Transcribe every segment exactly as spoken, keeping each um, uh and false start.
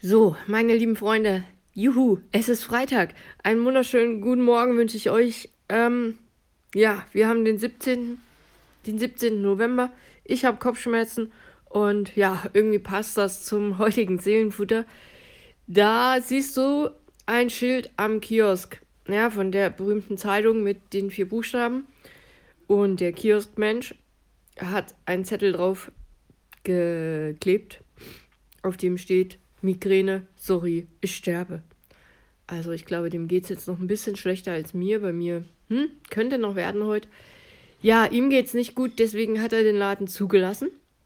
So, meine lieben Freunde, juhu, es ist Freitag. Einen wunderschönen guten Morgen wünsche ich euch. Ähm, ja, wir haben den siebzehnten, den siebzehnten November. Ich habe Kopfschmerzen und ja, irgendwie passt das zum heutigen Seelenfutter. Da siehst du ein Schild am Kiosk, ja, von der berühmten Zeitung mit den vier Buchstaben. Und der Kioskmensch hat einen Zettel drauf geklebt, auf dem steht: Migräne, sorry, ich sterbe. Also ich glaube, dem geht es jetzt noch ein bisschen schlechter als mir. Bei mir, hm, könnte noch werden heute. Ja, ihm geht es nicht gut, deswegen hat er den Laden zugelassen.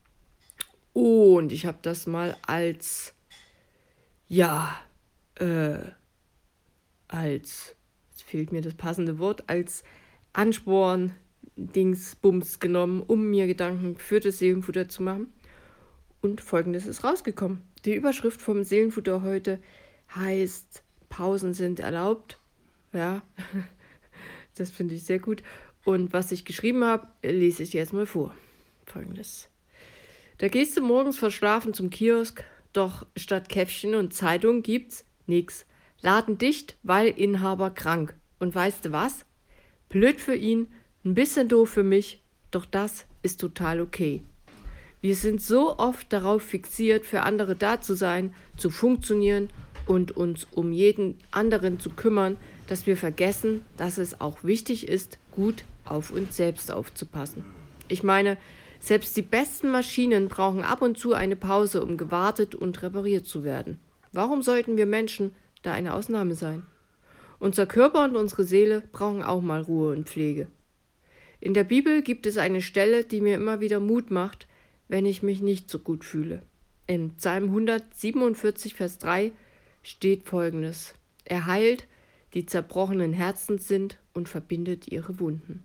Und ich habe das mal als, ja, äh, als, jetzt fehlt mir das passende Wort, als Ansporn, Dingsbums genommen, um mir Gedanken für das Seelenfutter zu machen. Und Folgendes ist rausgekommen. Die Überschrift vom Seelenfutter heute heißt: Pausen sind erlaubt. Ja, das finde ich sehr gut. Und was ich geschrieben habe, lese ich jetzt mal vor. Folgendes. Da gehst du morgens verschlafen zum Kiosk, doch statt Käffchen und Zeitung gibt's nix. Laden dicht, weil Inhaber krank. Und weißt du was? Blöd für ihn, ein bisschen doof für mich, doch das ist total okay. Wir sind so oft darauf fixiert, für andere da zu sein, zu funktionieren und uns um jeden anderen zu kümmern, dass wir vergessen, dass es auch wichtig ist, gut auf uns selbst aufzupassen. Ich meine, selbst die besten Maschinen brauchen ab und zu eine Pause, um gewartet und repariert zu werden. Warum sollten wir Menschen da eine Ausnahme sein? Unser Körper und unsere Seele brauchen auch mal Ruhe und Pflege. In der Bibel gibt es eine Stelle, die mir immer wieder Mut macht, wenn ich mich nicht so gut fühle. In Psalm hundertsiebenundvierzig, Vers drei steht Folgendes: Er heilt, die zerbrochenen Herzens sind, und verbindet ihre Wunden.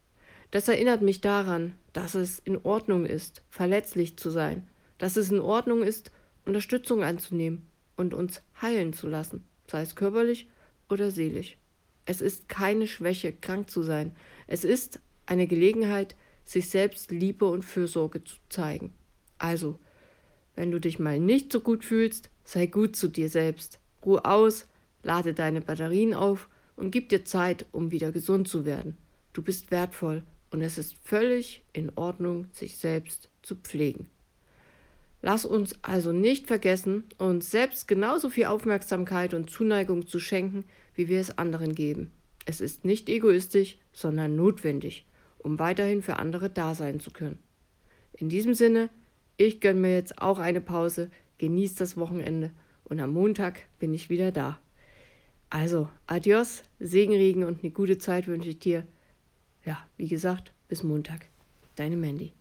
Das erinnert mich daran, dass es in Ordnung ist, verletzlich zu sein, dass es in Ordnung ist, Unterstützung anzunehmen und uns heilen zu lassen, sei es körperlich oder seelisch. Es ist keine Schwäche, krank zu sein. Es ist eine Gelegenheit, sich selbst Liebe und Fürsorge zu zeigen. Also, wenn du dich mal nicht so gut fühlst, sei gut zu dir selbst. Ruh aus, lade deine Batterien auf und gib dir Zeit, um wieder gesund zu werden. Du bist wertvoll und es ist völlig in Ordnung, sich selbst zu pflegen. Lass uns also nicht vergessen, uns selbst genauso viel Aufmerksamkeit und Zuneigung zu schenken, wie wir es anderen geben. Es ist nicht egoistisch, sondern notwendig, um weiterhin für andere da sein zu können. In diesem Sinne, ich gönne mir jetzt auch eine Pause, genieße das Wochenende und am Montag bin ich wieder da. Also, adios, Segenregen und eine gute Zeit wünsche ich dir. Ja, wie gesagt, bis Montag. Deine Mandy.